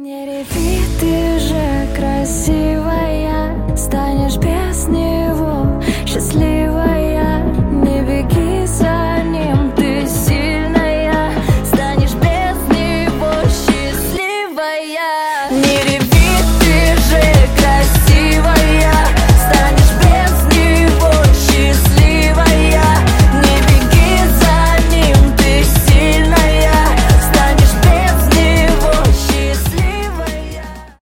Не реви, ты же красивая, станешь без него счастливая. Не беги за ним, ты сильная, станешь без него счастливая. Не реви.